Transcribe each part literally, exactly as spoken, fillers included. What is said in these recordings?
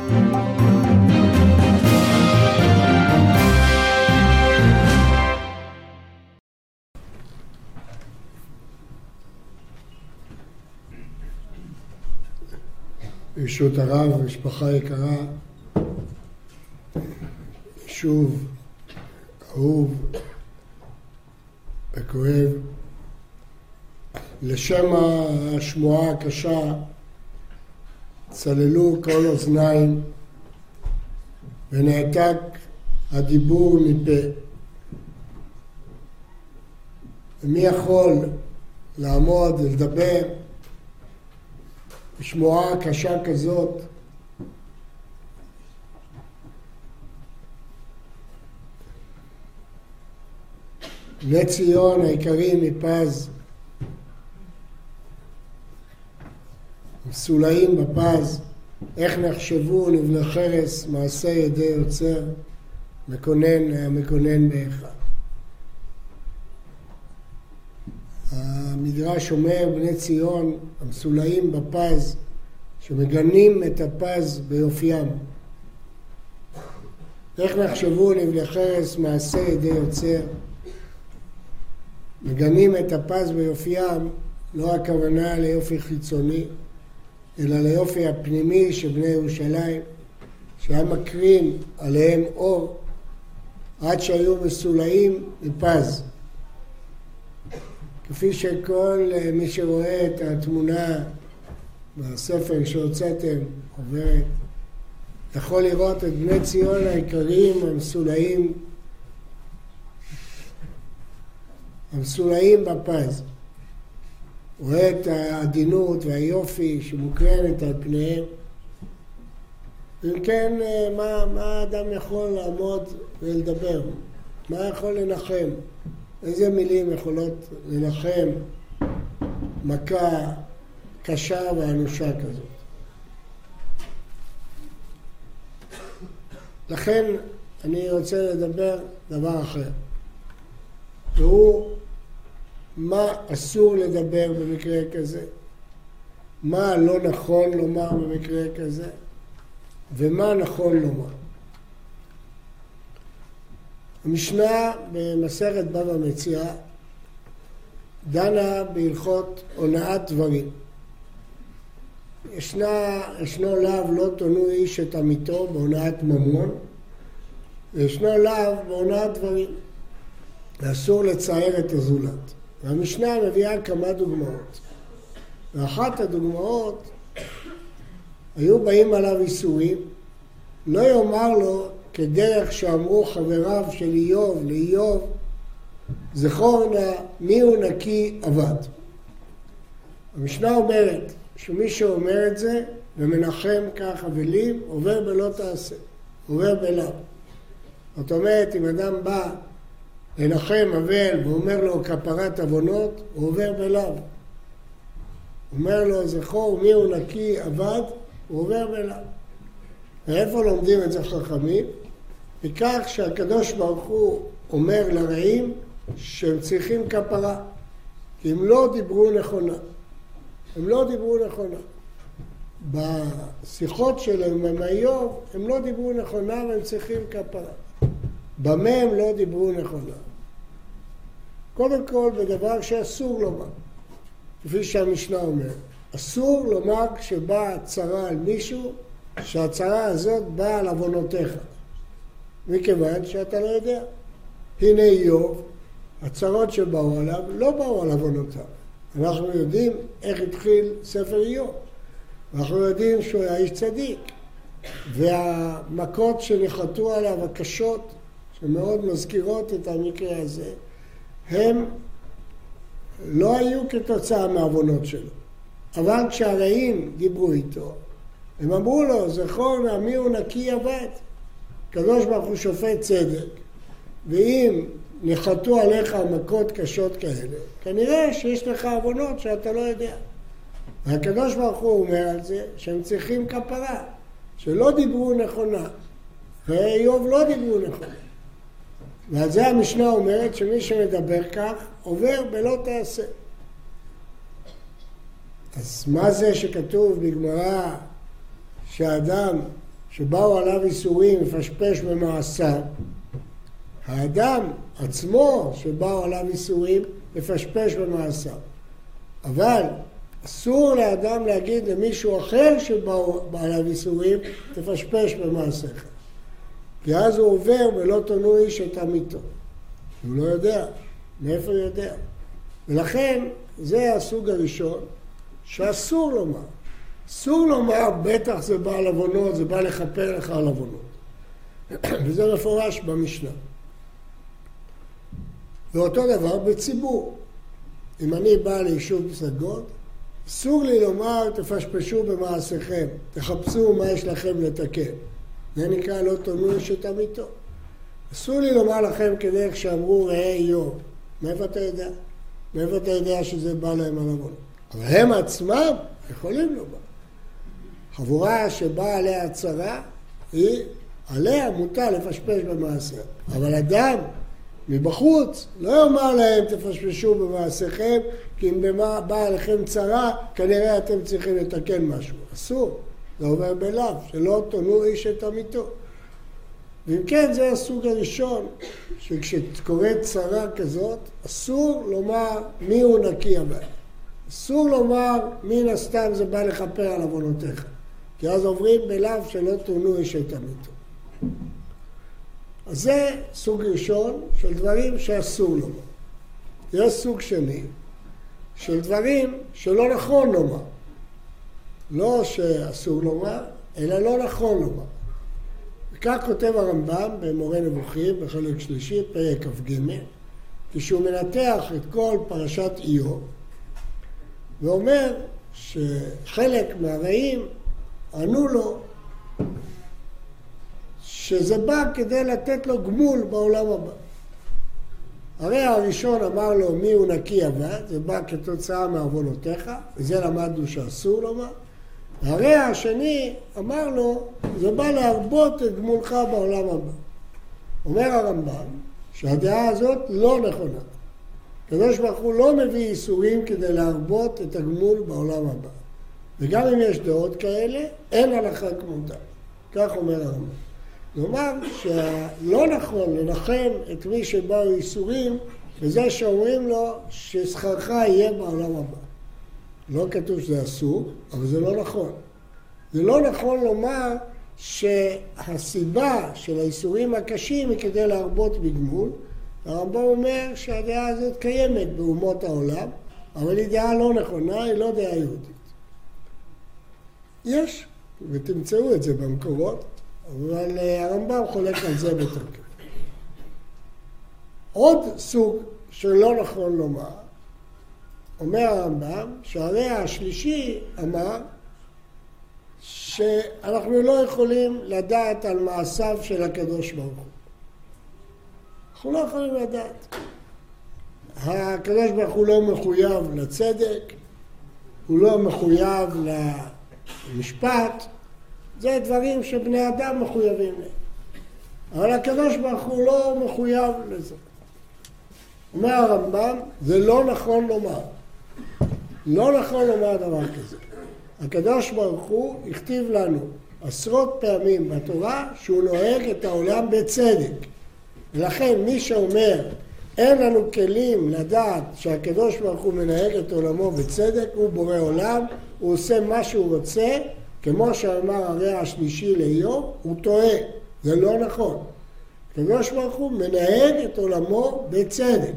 ברשות הרב, משפחה יקרה, שוב, אהוב וכואב, לשם השמועה הקשה צללו כל אוזניים ונעתק הדיבור מפה. ומי יכול לעמוד ולדבר בשמועה קשה כזאת? בני ציון היקרים מפז, מסולאים בפז, איך נחשבו נבלה חרס מעשה ידי יוצר, מקונן המקונן באחד. המדרש אומר בני ציון המסולאים בפז, שמגנים את הפז ביופיים. איך נחשבו נבלה חרס מעשה ידי יוצר, מגנים את הפז ביופיים, לא הכוונה ליופי חיצוני, אלא ליופי הפנימי של בני ירושלים, שהיה מקרין עליהם אור, עד שהיו מסולאים מפז. כפי שכל מי שרואה את התמונה בספר שהוצאתם עוברת, יכול לראות את בני ציון העיקריים המסולאים, המסולאים בפז. רואה את העדינות והיופי שמוקרנת על פניהם. אם כן, מה, מה האדם יכול לעמוד ולדבר? מה יכול לנחם? איזה מילים יכולות לנחם מכה קשה ואנושה כזאת? לכן אני רוצה לדבר דבר אחר. והוא מה אסור לדבר במקרה כזה, מה לא נכון לומר במקרה כזה, ומה נכון לומר. המשנה במסכת בבא מציעא דנה בהלכות הונאת דברים. ישנה, ישנו לאו לא תונו איש את עמיתו בהונאת ממון, וישנו לאו בהונאת דברים. ואסור לצייר את הזולת. והמשנה מביאה כמה דוגמאות. ואחת הדוגמאות, היו באים עליו איסורים, לא יאמר לו כדרך שאמרו חבריו של איוב לאיוב, זכור נא מי הוא נקי עבד. המשנה אומרת שמי שאומר את זה ומנחם כך אבלים, עובר בלא תעשה, עובר בלאו. זאת אומרת, אם אדם בא לנחם אבל ואומר לו כפרת עוונות, הוא עובר בלאו. אומר לו זכור מי הוא נקי עבד, הוא עובר בלאו. ואיפה לומדים את זה חכמים? בכך שהקדוש ברוך הוא אומר לרעים שהם צריכים כפרה, כי הם לא דיברו נכונה. הם לא דיברו נכונה. בשיחות שלהם עם איוב הם לא דיברו נכונה והם צריכים כפרה. במה הם לא דיברו נכונה? קודם כל בדבר שאסור לומר, כפי שהמשנה אומרת. אסור לומר כשבאה צרה על מישהו, שהצרה הזאת באה על עוונותיך. מכיוון שאתה לא יודע. הנה איוב, הצרות שבאו עליו לא באו על עוונותיו. אנחנו יודעים איך התחיל ספר איוב. אנחנו יודעים שהוא היה איש צדיק. והמכות שנחתו עליו, הקשות, שמאוד מזכירות את המקרה הזה, הם לא היו כתוצאה מהעוונות שלו. אבל כשהרעים דיברו איתו, הם אמרו לו, זכור נא מי הוא נקי עבד. קדוש ברוך הוא שופט צדק, ואם נחתו עליך מכות קשות כאלה, כנראה שיש לך עוונות שאתה לא יודע. והקדוש ברוך הוא אומר על זה שהם צריכים כפרה, שלא דיברו נכונה, ואיוב לא דיברו נכונה. ועל זה המשנה אומרת שמי שמדבר כך עובר בלא תעשה. אז מה זה שכתוב בגמרא שהאדם שבאו עליו איסורים לפשפש במעשיו, האדם עצמו שבאו עליו איסורים לפשפש במעשיו. אבל אסור לאדם להגיד למישהו אחר שבאו עליו איסורים תפשפש במעשיך. כי אז הוא עובר ולא תונו איש את עמיתו. הוא לא יודע. מאיפה הוא יודע? ולכן זה הסוג הראשון שאסור לומר. אסור לומר, בטח זה בא על עוונות, זה בא לכפר לך על עוונות. וזה מפורש במשנה. ואותו דבר בציבור. אם אני בא ליישוב פסגות, אסור לי לומר, תפשפשו במעשיכם, תחפשו מה יש לכם לתקן. זה נקרא לא תונו איש עמיתו. אסור לי לומר לכם כדרך שאמרו ראה איוב. מאיפה אתה יודע? מאיפה אתה יודע שזה בא להם על עוונות? אבל הם עצמם יכולים לומר. חבורה שבאה עליה הצרה, היא עליה מותר לפשפש במעשה. אבל אדם מבחוץ לא יאמר להם תפשפשו במעשיכם, כי אם באה עליכם צרה, כנראה אתם צריכים לתקן משהו. אסור, זה עובר בלב, שלא תונו איש את עמיתו. ואם כן, זה הסוג הראשון, שכשקורית צרה כזאת, אסור לומר מי הוא נקי הבא. אסור לומר מן הסתם זה בא לכפר על עוונותיך. כי אז עוברים בלב שלא תונו איש את עמיתו. אז זה סוג ראשון של דברים שאסור לומר. יש סוג שני של דברים שלא נכון לומר. לא שאסור לומר, אלא לא נכון לומר. וכך כותב הרמב"ם במורה נבוכים בחלק שלישי, פרק כ"ג, כשהוא מנתח את כל פרשת איוב, ואומר שחלק מהרעים ענו לו שזה בא כדי לתת לו גמול בעולם הבא. הרי הראשון אמר לו מי הוא נקי עבד, זה בא כתוצאה מעוונותיך, וזה למדנו שאסור לומר. הרי השני אמר לו, זה בא להרבות את גמולך בעולם הבא. אומר הרמב"ם שהדעה הזאת לא נכונה. הקדוש ברוך הוא לא מביא איסורים כדי להרבות את הגמול בעולם הבא. וגם אם יש דעות כאלה, אין הלכה כמותה. כך אומר הרמב"ם. כלומר שלא נכון לנחם את מי שבאו איסורים, וזה שאומרים לו ששכרך יהיה בעולם הבא. לא כתוב שזה אסור, אבל זה לא נכון. זה לא נכון לומר שהסיבה של האיסורים הקשים היא כדי להרבות בגמול. הרמב"ם אומר שהדעה הזאת קיימת באומות העולם, אבל היא דעה לא נכונה, היא לא דעה יהודית. יש, ותמצאו את זה במקורות, אבל הרמב"ם חולק על זה בתוקף. עוד סוג שלא נכון לומר, אומר הרמב"ם שהרי השלישי אמר שאנחנו לא יכולים לדעת על מעשיו של הקדוש ברוך הוא. אנחנו לא יכולים לדעת. הקדוש ברוך הוא לא מחויב לצדק, הוא לא מחויב למשפט, זה דברים שבני אדם מחויבים להם. אבל הקדוש ברוך הוא לא מחויב לזה. אומר הרמב"ם, זה לא נכון לומר. לא נכון לומר דבר כזה. הקדוש ברוך הוא הכתיב לנו עשרות פעמים בתורה שהוא נוהג את העולם בצדק. ולכן מי שאומר אין לנו כלים לדעת שהקדוש ברוך הוא מנהג את עולמו בצדק, הוא בורא עולם, הוא עושה מה שהוא רוצה, כמו שאמר הרי השלישי לאיוב, הוא טועה. זה לא נכון. הקדוש ברוך הוא מנהג את עולמו בצדק.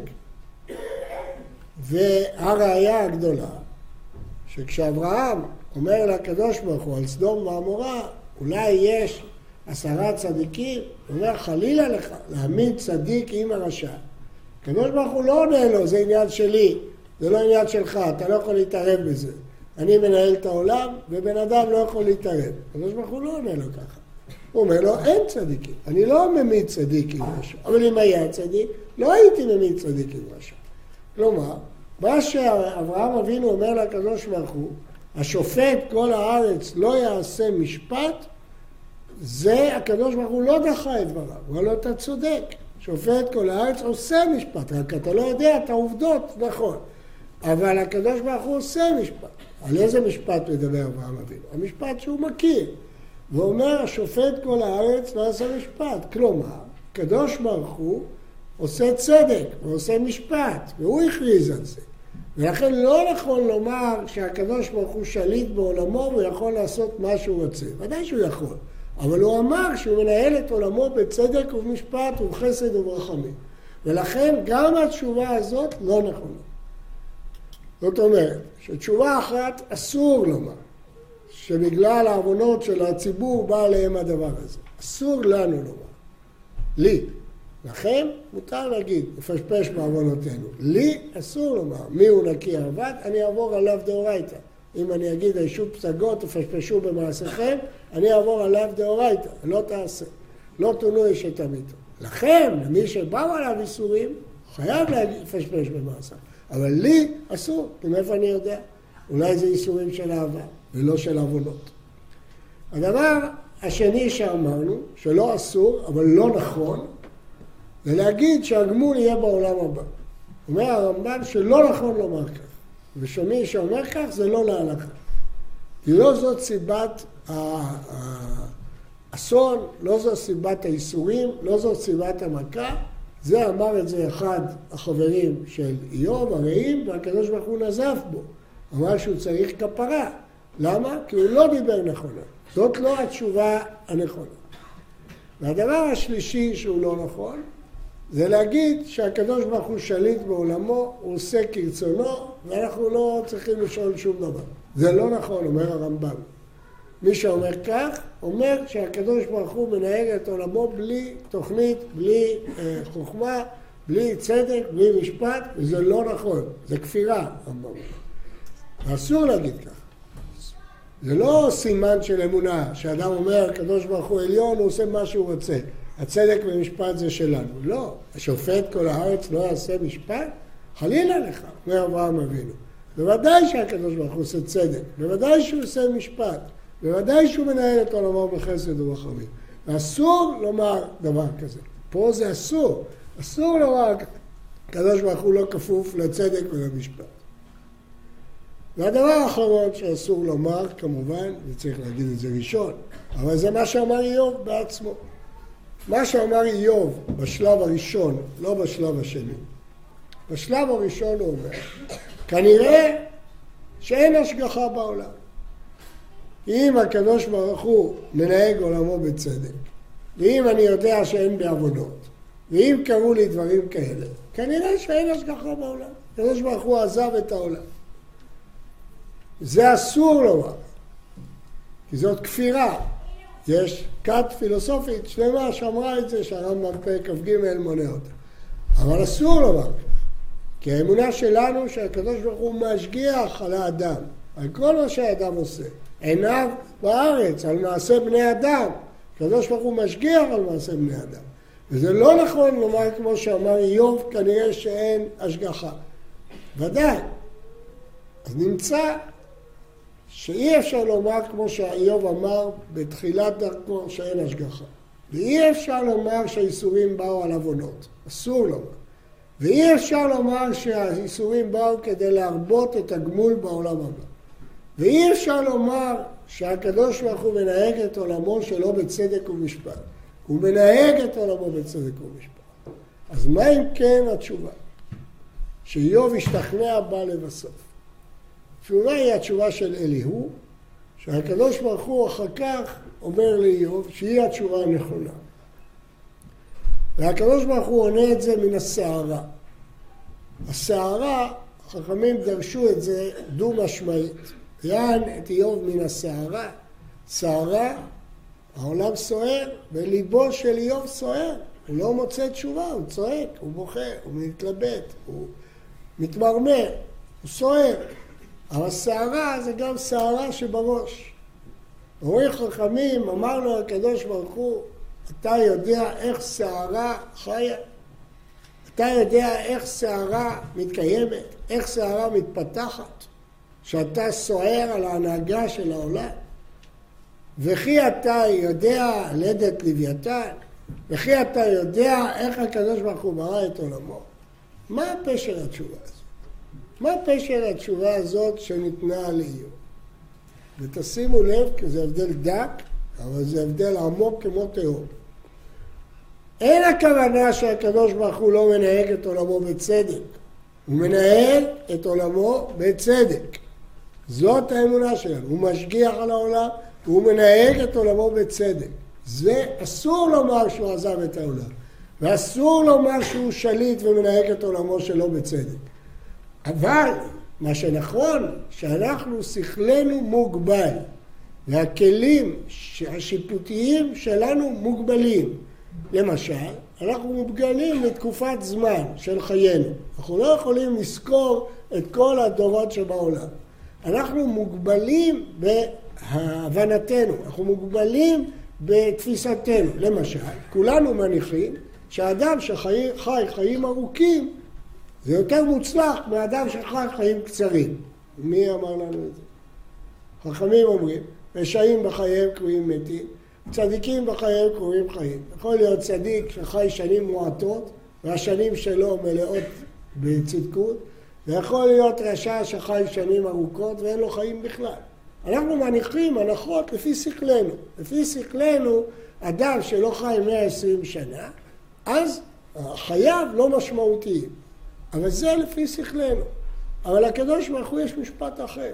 והראיה הגדולה, שכשאברהם אומר לקדוש ברוך הוא על סדום ועמורה, אולי יש עשרה צדיקים, הוא אומר חלילה לך להעמיד צדיק עם הרשע. הקדוש ברוך הוא לא עונה לו, זה עניין שלי, זה לא עניין שלך, אתה לא יכול להתערב בזה. אני מנהל את העולם ובן אדם לא יכול להתערב. הקדוש ברוך הוא לא עונה לו ככה. הוא אומר לו אין צדיקים, אני לא ממית צדיק עם רשע. אבל אם היה צדיק, לא הייתי ממית צדיק עם רשע. כלומר, מה שאברהם אבינו אומר לקדוש ברוך הוא, השופט כל הארץ לא יעשה משפט, זה הקדוש ברוך הוא לא דחה את דבריו, הוא לא אתה צודק. שופט כל הארץ עושה משפט, רק אתה לא יודע את העובדות, נכון. אבל הקדוש ברוך הוא עושה משפט. על איזה משפט מדבר אברהם אבינו? המשפט שהוא מכיר. ואומר, השופט כל הארץ לא עשה משפט. כלומר, הקדוש ברוך הוא עושה צדק ועושה משפט, והוא הכריז על זה. ולכן לא נכון לומר שהקדוש ברוך הוא שליט בעולמו והוא יכול לעשות מה שהוא רוצה. ודאי שהוא יכול. אבל הוא אמר שהוא מנהל את עולמו בצדק ובמשפט ובחסד וברחמים. ולכן גם התשובה הזאת לא נכונה. זאת אומרת, שתשובה אחת אסור לומר, שבגלל העוונות של הציבור בא עליהם הדבר הזה. אסור לנו לומר. לי. לכם מותר להגיד, לפשפש בעוונותינו. לי אסור לומר, מי הוא נקי עבד, אני אעבור עליו דאורייתא. אם אני אגיד, הישוב פסגות, תפשפשו במעשיכם, אני אעבור עליו דאורייתא, לא תעשה. לא תונו איש את המיתו. לכם, למי שבאו עליו איסורים, חייב לפשפש במעשיו. אבל לי אסור, כי מאיפה אני יודע? אולי זה איסורים של אהבה, ולא של עוונות. הדבר השני שאמרנו, שלא אסור, אבל לא נכון, זה להגיד שהגמול יהיה בעולם הבא. אומר הרמב"ם שלא נכון לומר כך. ושמי שאומר כך זה לא להלכה. כי לא זאת סיבת האסון, לא זאת סיבת האיסורים, לא זאת סיבת המכה. זה אמר את זה אחד החברים של איוב, הרעים, והקדוש ברוך הוא נזף בו. אמר שהוא צריך כפרה. למה? כי הוא לא דיבר נכונה. זאת לא התשובה הנכונה. והדבר השלישי שהוא לא נכון, זה להגיד שהקדוש ברוך הוא שליט בעולמו, הוא עושה כרצונו, ואנחנו לא צריכים לשאול שום דבר. זה לא נכון, אומר הרמב"ם. מי שאומר כך, אומר שהקדוש ברוך הוא מנהל את עולמו בלי תוכנית, בלי אה, חוכמה, בלי צדק, בלי משפט, וזה לא נכון. זה כפירה, הרמב"ם. ואסור להגיד כך. זה לא סימן של אמונה, שאדם אומר, הקדוש ברוך הוא עליון, הוא עושה מה שהוא רוצה. הצדק ומשפט זה שלנו. לא, השופט כל הארץ לא יעשה משפט, חלילה לך, אומר אברהם אבינו. בוודאי שהקדוש ברוך הוא עושה צדק, בוודאי שהוא עושה משפט, בוודאי שהוא מנהל את עולמו בחסד וברחמים. ואסור לומר דבר כזה. פה זה אסור. אסור לומר, הקדוש ברוך הוא לא כפוף לצדק ולמשפט. והדבר האחרון שאסור לומר, כמובן, וצריך להגיד את זה ראשון, אבל זה מה שאמר איוב בעצמו. מה שאמר איוב בשלב הראשון, לא בשלב השני. בשלב הראשון הוא אומר, כנראה שאין השגחה בעולם. אם הקדוש ברוך הוא מנהג עולמו בצדק, ואם אני יודע שאין בעבודות, ואם קראו לי דברים כאלה, כנראה שאין השגחה בעולם. הקדוש ברוך הוא עזב את העולם. זה אסור לומר, כי זאת כפירה. יש כת פילוסופית שלמה שאמרה את זה, שהרמב"ם פרק כ"ג מונה אותה. אבל אסור לומר, כי האמונה שלנו שהקדוש ברוך הוא משגיח על האדם, על כל מה שהאדם עושה. עיניו בארץ, על מעשה בני אדם. הקדוש ברוך הוא משגיח על מעשה בני אדם. וזה לא נכון לומר כמו שאמר איוב, כנראה שאין השגחה. ודאי. אז נמצא שאי אפשר לומר כמו שאיוב אמר בתחילת דרכו שאין השגחה. ואי אפשר לומר שהאיסורים באו על עוונות. אסור לומר. ואי אפשר לומר שהאיסורים באו כדי להרבות את הגמול בעולם הבא. ואי אפשר לומר שהקדוש ברוך הוא מנהג את עולמו שלא בצדק ומשפט. הוא מנהג את עולמו בצדק ומשפט. אז מה אם כן התשובה? שאיוב השתכנע בה לבסוף. התשובה היא התשובה של אליהו, שהקדוש ברוך הוא אחר כך אומר לאיוב שהיא התשובה הנכונה. והקדוש ברוך הוא עונה את זה מן הסערה. הסערה, חכמים דרשו את זה דו משמעית. יען את איוב מן הסערה. סערה, העולם סוער, וליבו של איוב סוער. הוא לא מוצא תשובה, הוא צועק, הוא בוכה, הוא מתלבט, הוא מתמרמר, הוא סוער. אבל סערה זה גם סערה שבראש. אומרים חכמים, אמר לו הקדוש ברוך הוא, אתה יודע איך סערה חיה? אתה יודע איך סערה מתקיימת? איך סערה מתפתחת? שאתה סוער על ההנהגה של העולם? וכי אתה יודע לדת לוויתן? וכי אתה יודע איך הקדוש ברוך הוא ברא את עולמו? מה פשר התשובה הזאת? מה פשר התשובה הזאת שניתנה לאיוב? ותשימו לב, כי זה הבדל דק, אבל זה הבדל עמוק כמו תהום. אין הכוונה שהקדוש ברוך הוא לא מנהג את עולמו בצדק. הוא מנהל את עולמו בצדק. זאת האמונה שלנו. הוא משגיח על העולם, והוא מנהג את עולמו בצדק. זה אסור לומר שהוא עזב את העולם. ואסור לומר שהוא שליט ומנהג את עולמו שלו בצדק. אבל מה שנכון, שאנחנו שכלנו מוגבל. והכלים השיפוטיים שלנו מוגבלים. למשל, אנחנו מוגבלים לתקופת זמן של חיינו. אנחנו לא יכולים לזכור את כל הדורות שבעולם. אנחנו מוגבלים בהבנתנו, אנחנו מוגבלים בתפיסתנו. למשל, כולנו מניחים שהאדם שחי חי חיים ארוכים זה יותר מוצלח מאדם שחי חיים קצרים. מי אמר לנו את זה? חכמים אומרים, רשעים בחייהם קרויים מתים, צדיקים בחייהם קרויים חיים. יכול להיות צדיק שחי שנים מועטות והשנים שלו מלאות בצדקות, ויכול להיות רשע שחי שנים ארוכות ואין לו חיים בכלל. אנחנו מניחים הנחות לפי שכלנו. לפי שכלנו, אדם שלא חי מאה ועשרים שנה, אז חייו לא משמעותיים. אבל זה לפי שכלנו. אבל הקדוש ברוך הוא יש משפט אחר.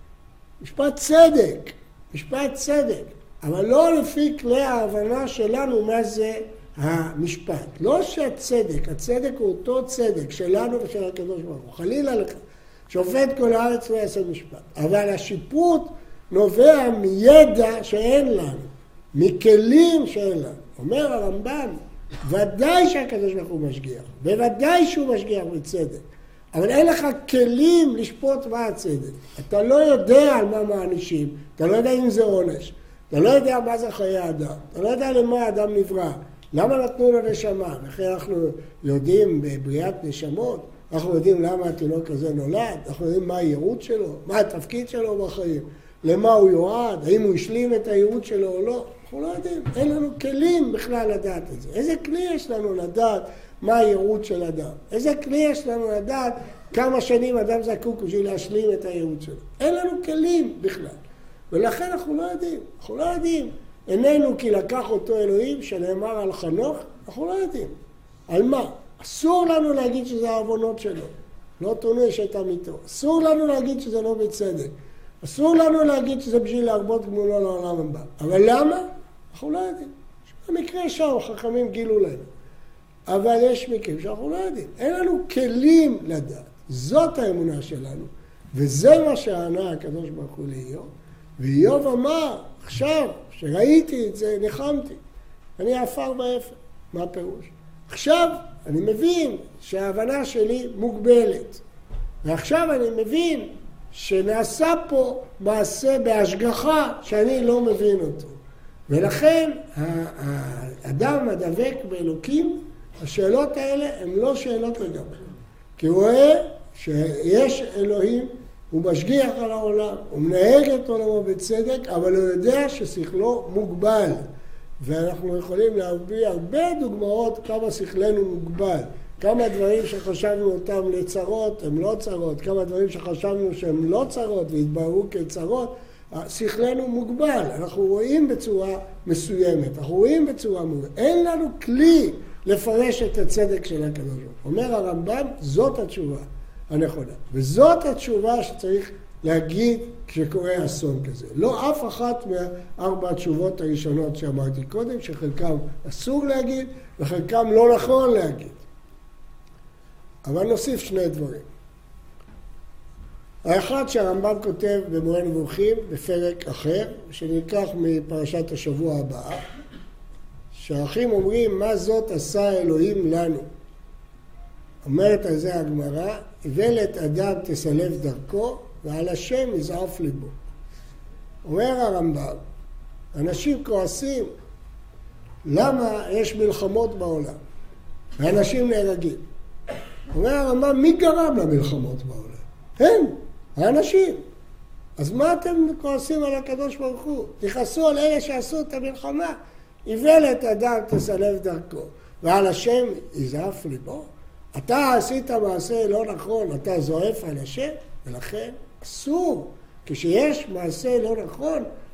משפט צדק. משפט צדק. אבל לא לפי כלי ההבנה שלנו מה זה המשפט. לא שהצדק, הצדק הוא אותו צדק שלנו ושל הקדוש ברוך הוא. חלילה לך, שופט כל הארץ לא יעשה משפט. אבל השיפוט נובע מידע שאין לנו, מכלים שאין לנו. אומר הרמב"ם, ודאי שהקדוש ברוך הוא משגיח, בוודאי שהוא משגיח בצדק. אבל אין לך כלים לשפוט מה הצדק. אתה לא יודע על מה מענישים, אתה לא יודע אם זה עונש. אתה לא יודע מה זה חיי אדם, אתה לא יודע למה האדם נברא, למה נתנו לו נשמה, וכי אנחנו יודעים בבריאת נשמות, אנחנו יודעים למה התינוק הזה נולד, אנחנו יודעים מה הייעוד שלו, מה התפקיד שלו בחיים, למה הוא יועד, האם הוא השלים את הייעוד שלו או לא, אנחנו לא יודעים, אין לנו כלים בכלל לדעת את זה. איזה כלי יש לנו לדעת מה הייעוד של אדם? איזה כלי יש לנו לדעת כמה שנים אדם זקוק בשביל להשלים את הייעוד שלו? אין לנו כלים בכלל. ולכן אנחנו לא יודעים, אנחנו לא יודעים. איננו כי לקח אותו אלוהים שנאמר על חנוך, אנחנו לא יודעים. על מה? אסור לנו להגיד שזה העוונות שלו. לא תונש את עמיתו. אסור לנו להגיד שזה לא בצדק. אסור לנו להגיד שזה בשביל להרבות גמולו לעולם הבא. אבל למה? אנחנו לא יודעים. במקרה שם חכמים גילו לנו. אבל יש מקרים שאנחנו לא יודעים. אין לנו כלים לדעת. זאת האמונה שלנו. וזה מה שענה הקדוש ברוך הוא לאיוב. ואיוב אמר, עכשיו שראיתי את זה, ניחמתי. אני עפר באפר. מה הפירוש? עכשיו אני מבין שההבנה שלי מוגבלת. ועכשיו אני מבין שנעשה פה מעשה בהשגחה שאני לא מבין אותו. ולכן האדם הדבק באלוקים, השאלות האלה הן לא שאלות לגמרי. כי הוא רואה שיש אלוהים, הוא משגיח על העולם, הוא מנהג את עולמו בצדק, אבל הוא יודע ששכלו מוגבל. ואנחנו יכולים להביא הרבה דוגמאות כמה שכלנו מוגבל. כמה דברים שחשבנו אותם לצרות הם לא צרות, כמה דברים שחשבנו שהם לא צרות והתבררו כצרות, שכלנו מוגבל. אנחנו רואים בצורה מסוימת, אנחנו רואים בצורה מוגבלת. אין לנו כלי לפרש את הצדק של הקדוש ברוך הוא. אומר הרמב"ם, זאת התשובה הנכונה. וזאת התשובה שצריך להגיד כשקורה אסון כזה. לא אף אחת מארבע התשובות הראשונות שאמרתי קודם, שחלקם אסור להגיד וחלקם לא נכון להגיד. אבל נוסיף שני דברים. האחד שהרמב"ם כותב במורה נבוכים בפרק אחר, שנלקח מפרשת השבוע הבאה, שהאחים אומרים, מה זאת עשה אלוהים לנו? אומרת על זה הגמרא, איוולת אדם תסלף דרכו, ועל השם יזעף ליבו. אומר הרמב"ם, אנשים כועסים, למה יש מלחמות בעולם? ואנשים נהרגים. אומר הרמב"ם, מי גרם למלחמות בעולם? הם, האנשים. אז מה אתם כועסים על הקדוש ברוך הוא? תכעסו על אלה שעשו את המלחמה. איוולת אדם תסלף דרכו, ועל השם יזעף ליבו. אתה עשית מעשה לא נכון, אתה זועף על השם, ולכן אסור. כשיש מעשה לא נכון,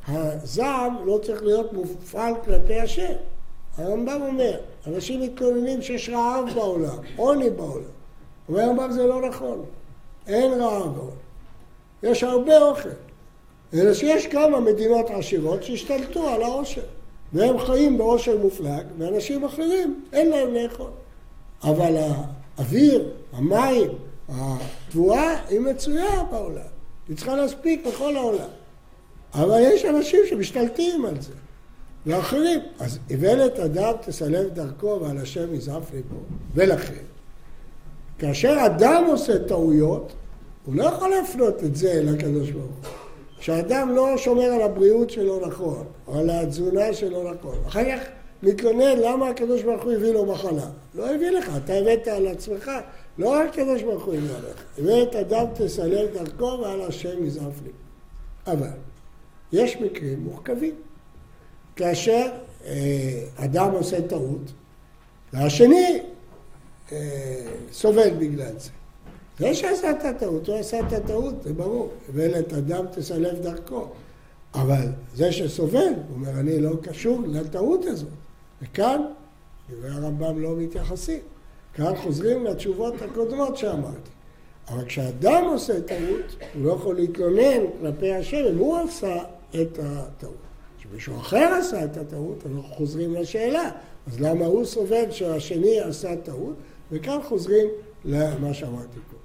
הזעם לא צריך להיות מופעל כלפי השם. הרמב"ם אומר, אנשים מתלוננים שיש רעב בעולם, עוני בעולם. אומר הרמב"ם זה לא נכון, אין רעב בעולם. יש הרבה אוכל. אלא שיש כמה מדינות עשירות שהשתלטו על העושר. והם חיים בעושר מופלג, ואנשים אחרים אין להם לאכול. אבל האוויר, המים, התבואה היא מצויה בעולם. היא צריכה להספיק בכל העולם. אבל יש אנשים שמשתלטים על זה. ואחרים. אז איוולת אדם תסלב דרכו ועל השם יזעף ליבו. ולכן, כאשר אדם עושה טעויות, הוא לא יכול להפנות את זה לקדוש ברוך הוא. כשאדם לא שומר על הבריאות שלו נכון, או על התזונה שלו נכון, אחר כך מתלונן למה הקדוש ברוך הוא הביא לו מחלה. לא הביא לך, אתה הבאת על עצמך, לא רק הקדוש ברוך הוא הביא עליך. איוולת אדם תסלב דרכו ועל השם יזעף ליבו. אבל יש מקרים מורכבים. כאשר אה, אדם עושה טעות, והשני אה, סובל בגלל זה. זה שעשה את הטעות, הוא עשה את הטעות, זה ברור. איוולת אדם תסלב דרכו. אבל זה שסובל, הוא אומר, אני לא קשור לטעות הזאת. וכאן, דברי הרמב"ם לא מתייחסים. כאן חוזרים לתשובות הקודמות שאמרתי. אבל כשאדם עושה טעות, הוא לא יכול להתלונן כלפי השם, אם הוא עשה את הטעות. כשמישהו אחר עשה את הטעות, אנחנו חוזרים לשאלה. אז למה הוא סובל שהשני עשה טעות? וכאן חוזרים למה שאמרתי פה.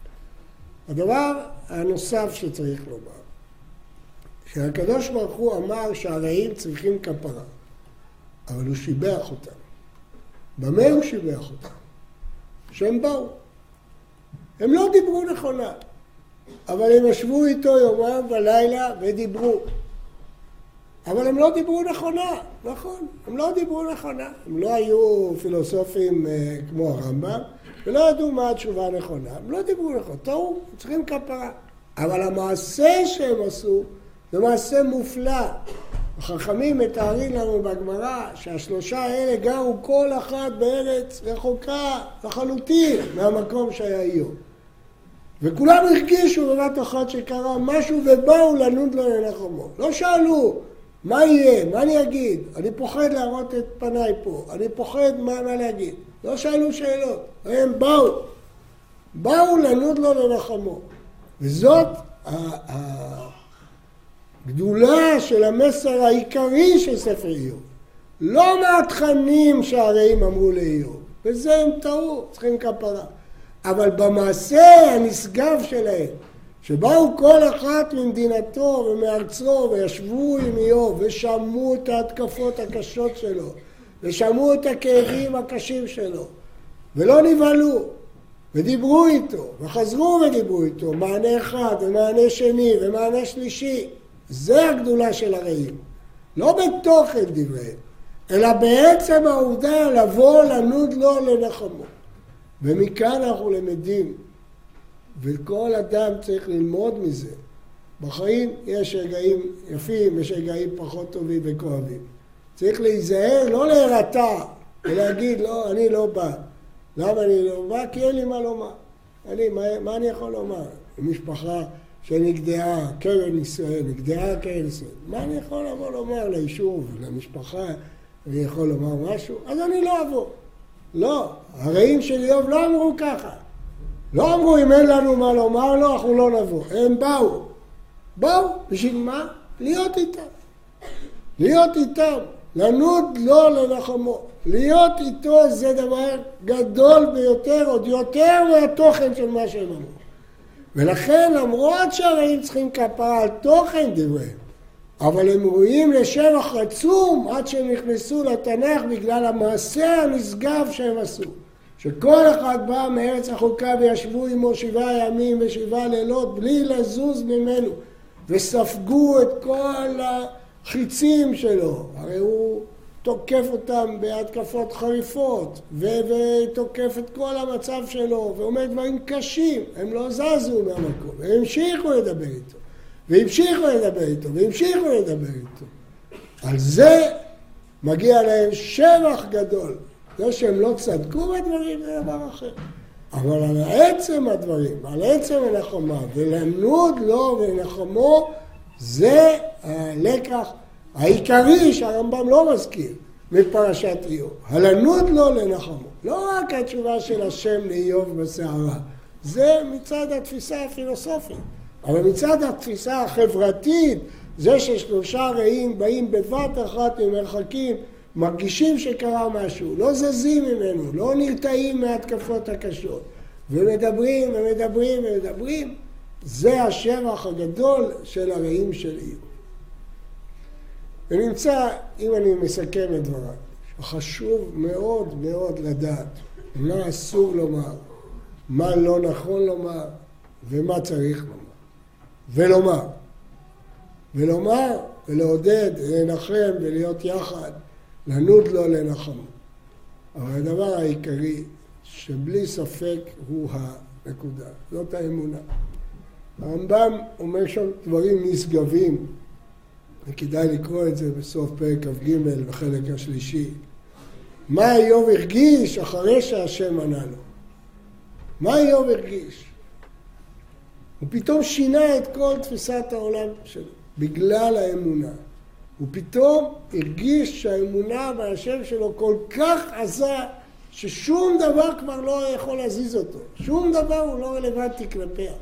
הדבר הנוסף שצריך לומר, שהקדוש ברוך הוא אמר שהרעים צריכים כפרה, אבל הוא שיבח אותם. במה הוא שיבח אותם? שהם באו. הם לא דיברו נכונה, אבל הם ישבו איתו יומם ולילה ודיברו. אבל הם לא דיברו נכונה, נכון, הם לא דיברו נכונה. הם לא היו פילוסופים אה, כמו הרמב"ם, ולא ידעו מה התשובה הנכונה. הם לא דיברו נכונה, טעו, צריכים כפרה. אבל המעשה שהם עשו, זה מעשה מופלא. החכמים מתארים לנו בגמרא שהשלושה האלה גרו כל אחת בארץ רחוקה לחלוטין מהמקום שהיה איוב. וכולם הרגישו בבת אחת שקרה משהו ובאו לנוד לו לנחמו. לא שאלו, מה יהיה? מה אני אגיד? אני פוחד להראות את פניי פה. אני פוחד מה, מה להגיד. לא שאלו שאלות. הם באו. באו לנוד לו לנחמו. וזאת הגדולה של המסר העיקרי של ספר איוב. לא מהתכנים שהרעים אמרו לאיוב. בזה הם טעו, צריכים כפרה. אבל במעשה הנשגב שלהם, שבאו כל אחת ממדינתו ומארצו וישבו עם איוב ושמעו את ההתקפות הקשות שלו ושמעו את הכאבים הקשים שלו ולא נבהלו ודיברו איתו וחזרו ודיברו איתו מענה אחד ומענה שני ומענה שלישי. זה הגדולה של הרעים. לא בתוכן דבריהם, אלא בעצם העובדה לבוא לנוד לו לנחמו. ומכאן אנחנו למדים, וכל אדם צריך ללמוד מזה. בחיים יש רגעים יפים, יש רגעים פחות טובים וכואבים. צריך להיזהר, לא להירתע, ולהגיד, לא, אני לא בא. למה אני לא בא? כי אין לי מה לומר. אני, מה, מה אני יכול לומר? משפחה שנגדעה קרן ישראל, נגדעה קרן ישראל. מה אני יכול לבוא לומר ליישוב, למשפחה, אני יכול לומר משהו? אז אני לא אבוא. לא, הרעים של איוב לא אמרו ככה. לא אמרו אם אין לנו מה לומר לו, אנחנו לא נבוא. הם באו. באו, בשביל מה? להיות איתם. להיות איתם. לנוד לא לנחמו. להיות איתו זה דבר גדול ביותר, עוד יותר מהתוכן של מה שהם אמרו. ולכן למרות שהרעים צריכים כפרה על תוכן דבריהם, אבל הם ראויים לשבח עצום עד שהם נכנסו לתנ"ך בגלל המעשה הנשגב שהם עשו. שכל אחד בא מארץ רחוקה וישבו עמו שבעה ימים ושבעה לילות בלי לזוז ממנו, וספגו את כל החיצים שלו. הרי הוא תוקף אותם בהתקפות חריפות, ותוקף את כל המצב שלו, ואומר דברים קשים. הם לא זזו מהמקום, הם המשיכו לדבר איתו. והמשיכו לדבר איתו, והמשיכו לדבר איתו. על זה מגיע להם שבח גדול. זה שהם לא צדקו בדברים, זה דבר אחר. אבל על עצם הדברים, על עצם הנחמה, ולנוד לו ונחמו, זה הלקח העיקרי שהרמב"ם לא מזכיר מפרשת איוב. הלנות לו לנחמו. לא רק התשובה של השם לאיוב בסערה, זה מצד התפיסה הפילוסופית, אבל מצד התפיסה החברתית, זה ששלושה רעים באים בבת אחת ממרחקים, מרגישים שקרה משהו, לא זזים ממנו, לא נרתעים מהתקפות הקשות, ומדברים ומדברים ומדברים, זה השבח הגדול של הרעים של איוב. ונמצא, אם אני מסכם את דבריי, חשוב מאוד מאוד לדעת מה אסור לומר, מה לא נכון לומר ומה צריך לומר. ולומר, ולומר ולעודד, לנחם ולהיות יחד, לנות לו לנחמו. אבל הדבר העיקרי שבלי ספק הוא הנקודה, זאת האמונה. הרמב"ם אומר שם דברים נשגבים, וכדאי לקרוא את זה בסוף פרק כ"ג בחלק השלישי. מה איוב הרגיש אחרי שהשם ענה לו? מה איוב הרגיש? הוא פתאום שינה את כל תפיסת העולם שלו, בגלל האמונה. הוא פתאום הרגיש שהאמונה בהשם שלו כל כך עזה, ששום דבר כבר לא יכול להזיז אותו. שום דבר הוא לא רלוונטי כלפיה.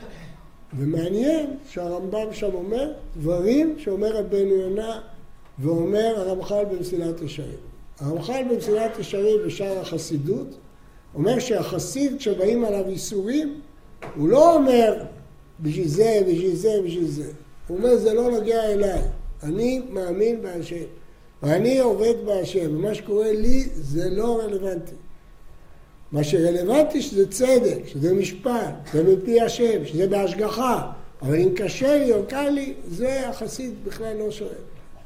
ומעניין שהרמב"ם שם אומר דברים שאומר רבנו יונה ואומר הרמח"ל במסילת ישרים. הרמח"ל במסילת ישרים בשער החסידות אומר שהחסיד כשבאים עליו איסורים הוא לא אומר בשביל זה, בשביל זה, בשביל זה. הוא אומר זה לא נוגע אליי. אני מאמין בהשם ואני עובד בהשם ומה שקורה לי זה לא רלוונטי. מה שרלוונטי שזה צדק, שזה משפט, זה מפי השם, שזה בהשגחה. אבל אם קשה לי או קל לי, זה החסיד בכלל לא שואל.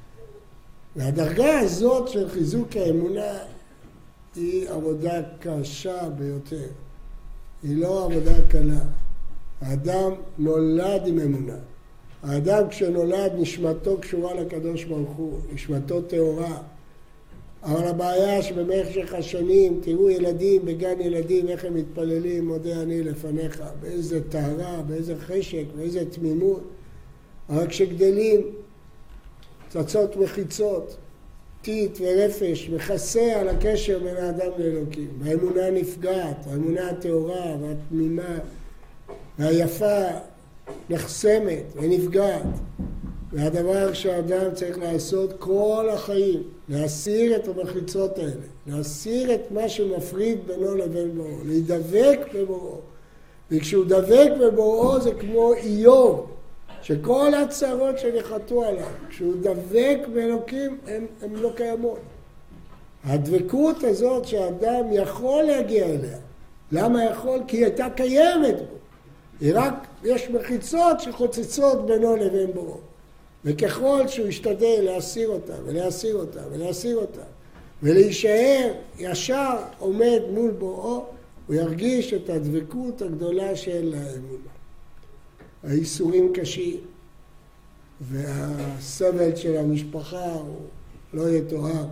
והדרגה הזאת של חיזוק האמונה היא עבודה קשה ביותר. היא לא עבודה קלה. האדם נולד עם אמונה. האדם כשנולד נשמתו קשורה לקדוש ברוך הוא, נשמתו טהורה. אבל הבעיה שבמשך השנים תראו ילדים בגן ילדים איך הם מתפללים מודה אני לפניך, באיזה טהרה, באיזה חשק, באיזה תמימות. אבל כשגדלים צצות מחיצות, טיט ורפש, מכסה על הקשר בין האדם לאלוקים. והאמונה נפגעת, האמונה הטהורה והתמימה והיפה נחסמת ונפגעת. והדבר שהאדם צריך לעשות כל החיים, להסיר את המחיצות האלה, להסיר את מה שמפריד בינו לבין בוראו, להידבק בבוראו. וכשהוא דבק בבוראו זה כמו איוב, שכל הצרות שנחתו עליו, כשהוא דבק באלוקים, הן לא קיימות. הדבקות הזאת שהאדם יכול להגיע אליה, למה יכול? כי היא הייתה קיימת בו. היא רק, יש מחיצות שחוצצות בינו לבין בוראו. וככל שהוא ישתדל להסיר אותה ולהסיר אותה ולהסיר אותה ולהישאר ישר עומד מול בוראו, הוא ירגיש את הדבקות הגדולה של האמונה. האיסורים קשים והסבל של המשפחה הוא לא יתואר.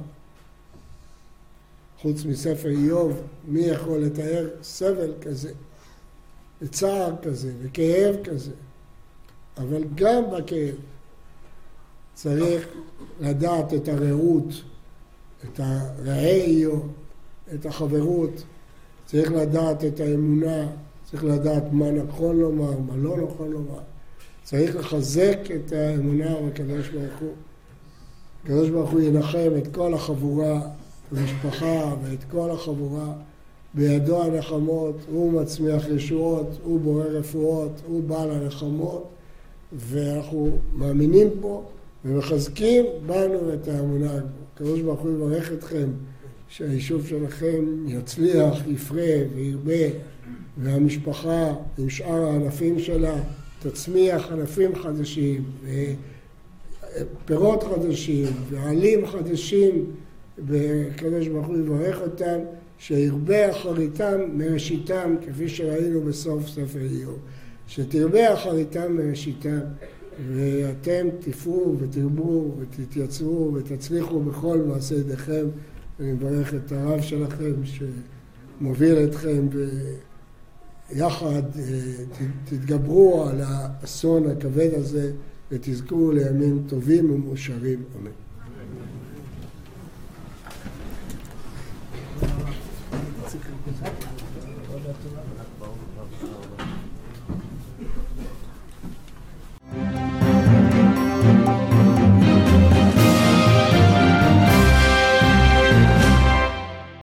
חוץ מספר איוב, מי יכול לתאר סבל כזה, וצער כזה וכאב כזה. אבל גם בכאב צריך לדעת את הרעות, את הרעי איוב, את החברות, צריך לדעת את האמונה, צריך לדעת מה נכון לומר, מה לא נכון לומר. צריך לחזק את האמונה בקדוש ברוך הוא. הקדוש ברוך הוא ינחם את כל החבורה, המשפחה ואת כל החבורה. בידו הנחמות, הוא מצמיח ישועות, הוא בורא רפואות, הוא בעל הנחמות, ואנחנו מאמינים פה ומחזקים בנו את האמונה. הקדוש ברוך הוא יברך אתכם שהיישוב שלכם יצליח, יפרה וירבה, והמשפחה עם שאר הענפים שלה תצמיח ענפים חדשים ופירות חדשים ועלים חדשים, והקדוש ברוך הוא יברך אותם שירבה אחריתם מראשיתם, כפי שראינו בסוף ספר איוב, שתרבה אחריתם מראשיתם, ואתם תפרו ותרבו ותתייצרו ותצליחו בכל מעשה ידיכם. אני מברך את הרב שלכם שמוביל אתכם ויחד תתגברו על האסון הכבד הזה ותזכו לימים טובים ומאושרים. אמן. Thank you.